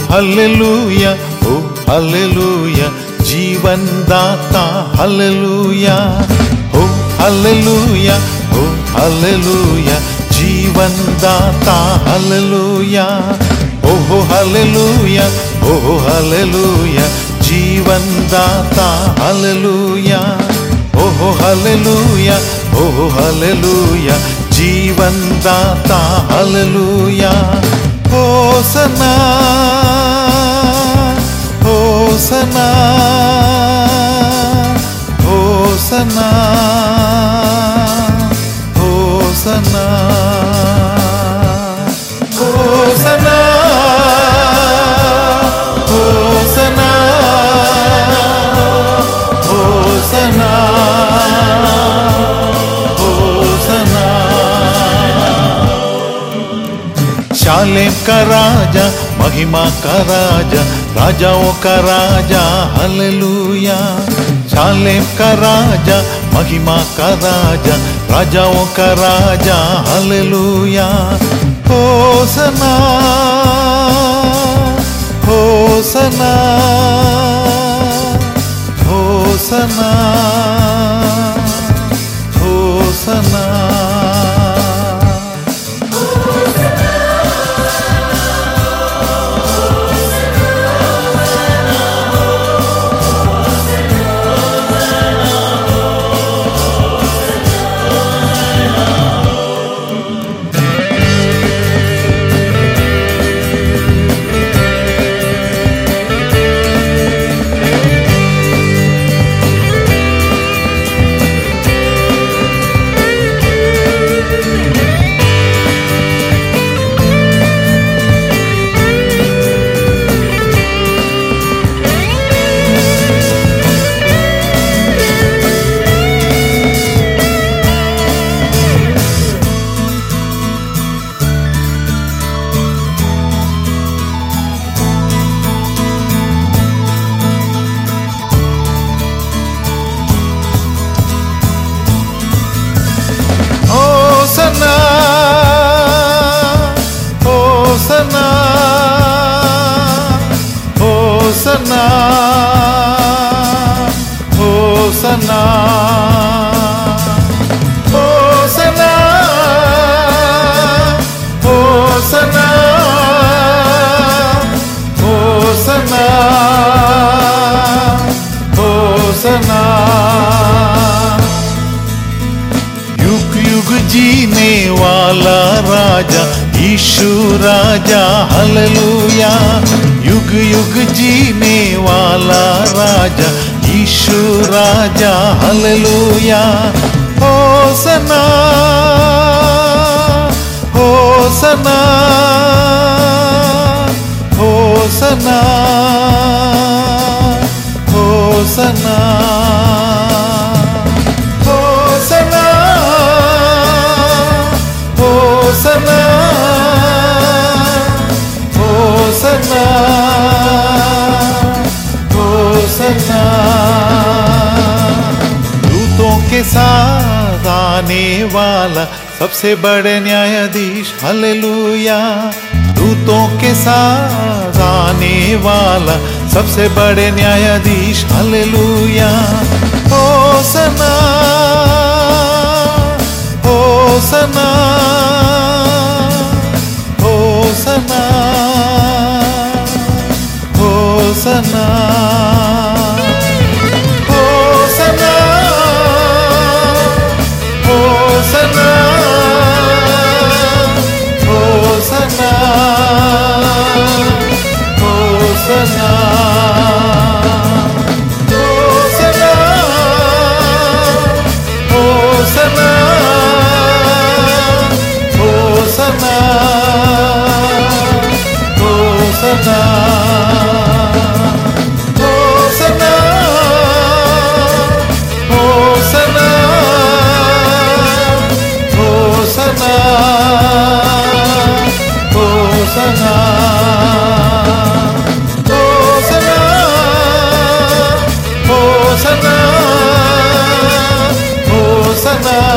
హల్లెలూయా ఓ హల్లెలూయా జీవన్దాతా హల్లెలూయా ఓ హల్లెలూయా ఓ హల్లెలూయా జీవన్దాతా హల్లెలూయా ఓహో హల్లెలూయా ఓహో హల్లెలూయా జీవన్దాతా హల్లెలూయా ఓహో హల్లెలూయా ఓహో హల్లెలూయా జీవన్దాతా hallelujah hosanna hosanna hosanna hosanna hosanna hosanna hosanna hosanna शालेम का राजा महिमा का राजा राजाओं का राजा हालेलुया शालेम का राजा महिमा का राजा राजाओं का राजा हालेलुया होसना होसना होसना होसना होसना होसना होसना होसना होसना होसना होसना युग युग जीने वाला राजा यीशु राजा हालेलुया युग युग जीने वाला राजा यीशु राजा हालेलुया होसना होसना होसना होसना होसना होसना होसना होसना दूतों के साथ आने वाला सबसे बड़े न्यायाधीश हालेलुया दूतों के साथ आने वाला सबसे बड़े न्यायाधीश हालेलुया होसना होसना होसना होसना होसना होसना होसना होसना होसना होसना होसना होसना होसना होसना होसना होसना होसना